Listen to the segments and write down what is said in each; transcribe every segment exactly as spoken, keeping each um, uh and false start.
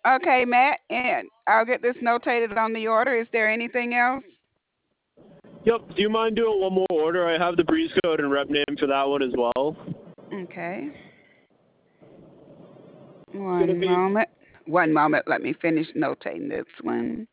Okay, Matt, and I'll get this notated on the order. Is there anything else? Yep. Do you mind doing one more order? I have the breeze code and rep name for that one as well. Okay. It's gonna One be moment. One moment. Let me finish notating this one.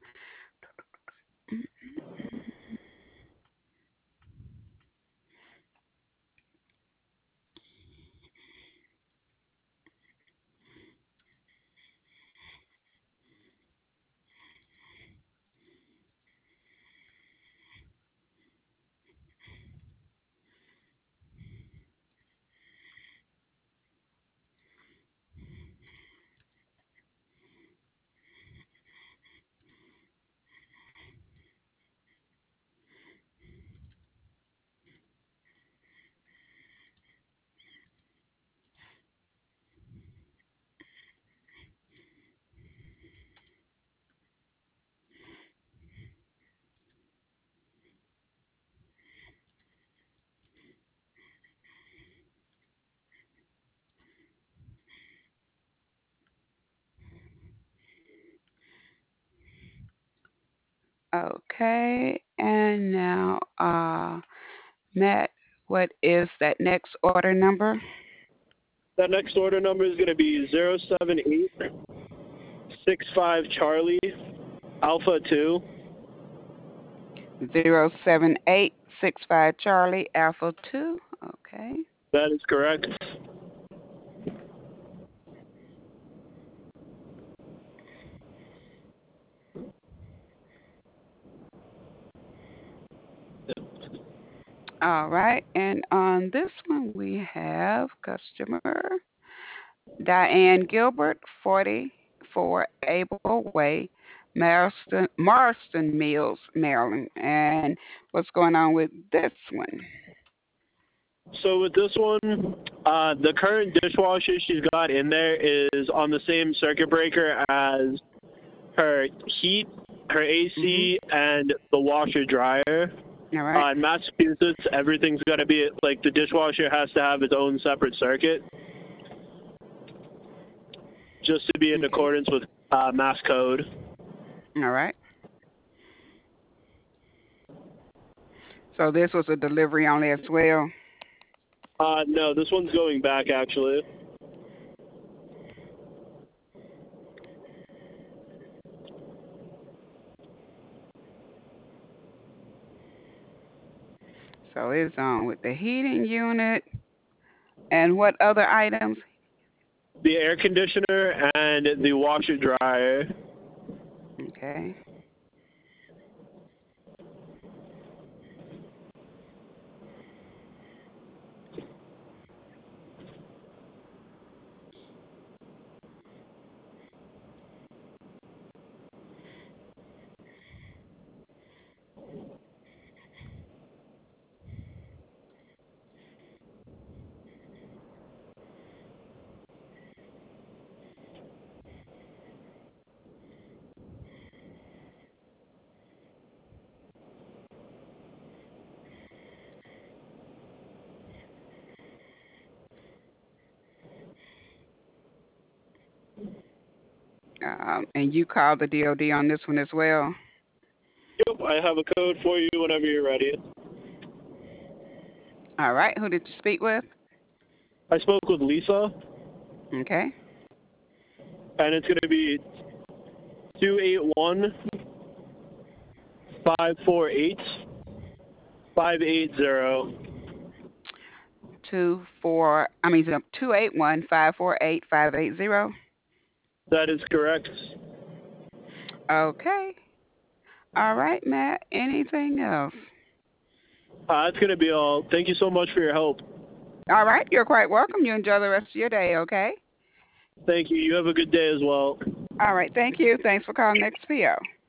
Okay, and now, uh, Matt, what is that next order number? that next order number is gonna be zero seven eight six five Charlie Alpha two. Zero seven eight six five Charlie Alpha two. Okay. That is correct. All right, and on this one we have customer Diane Gilbert, forty-four Able Way, Marston, Marston Mills, Maryland. And what's going on with this one? So with this one, uh, the current dishwasher she's got in there is on the same circuit breaker as her heat, her A C, Mm-hmm. and the washer dryer. All right. Uh, in Massachusetts, everything's got to be like the dishwasher has to have its own separate circuit, just to be in Okay. accordance with uh, Mass Code. All right. So this was a delivery only as well. Uh, no, this one's going back actually. So it's on with the heating unit and what other items? The air conditioner and the washer dryer. Okay. Um, and you called the D O D on this one as well. Yep, I have a code for you whenever you're ready. All right. Who did you speak with? I spoke with Lisa, Okay. and it's going to be two eight one five four eight five eight zero. Two four. I mean, two eight one five four eight five eight zero. That is correct. Okay. All right, Matt. Anything else? Uh, that's going to be all. Thank you so much for your help. All right. You're quite welcome. You enjoy the rest of your day. Okay. Thank you. You have a good day as well. All right. Thank you. Thanks for calling X P O.